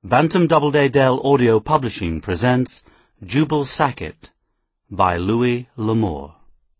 Bantam Doubleday Dell Audio Publishing presents Jubal Sackett by Louis L'Amour.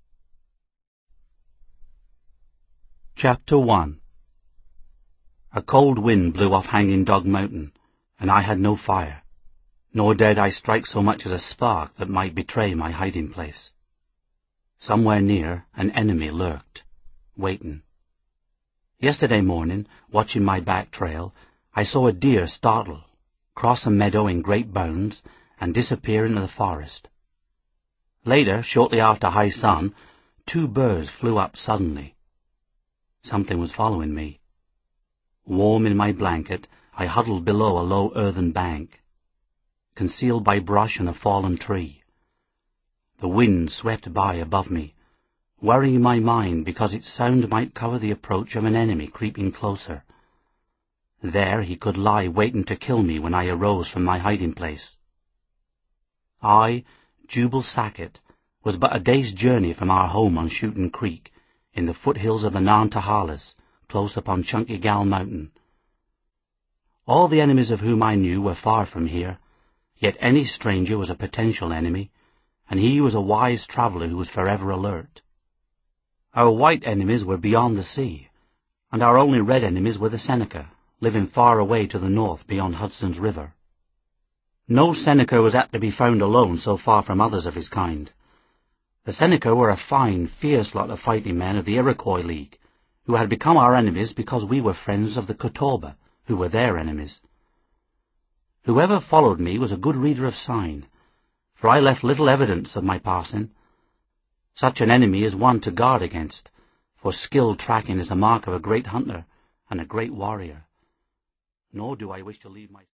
Chapter 1. A cold wind blew off Hanging Dog Mountain, and I had no fire, nor dared I strike so much as a spark that might betray my hiding place. Somewhere near, an enemy lurked, waiting. Yesterday morning, watching my back trail, I saw a deer startle, cross a meadow in great bounds, and disappear into the forest. Later, shortly after high sun, 2 birds flew up suddenly. Something was following me. Warm in my blanket, I huddled below a low earthen bank, concealed by brush and a fallen tree. The wind swept by above me, worrying my mind because its sound might cover the approach of an enemy creeping closer. There he could lie waiting to kill me when I arose from my hiding place. I, Jubal Sackett, was but a day's journey from our home on Shooting Creek, in the foothills of the Nantahala, close upon Chunky Gal Mountain. All the enemies of whom I knew were far from here, yet any stranger was a potential enemy, and he was a wise traveler who was forever alert. Our white enemies were beyond the sea, and our only red enemies were the Seneca, living far away to the north beyond Hudson's River. No Seneca was apt to be found alone so far from others of his kind. The Seneca were a fine, fierce lot of fighting men of the Iroquois League, who had become our enemies because we were friends of the Catawba, who were their enemies. Whoever followed me was a good reader of sign, for I left little evidence of my passing. Such an enemy is one to guard against, for skilled tracking is the mark of a great hunter and a great warrior. Nor do I wish to leave my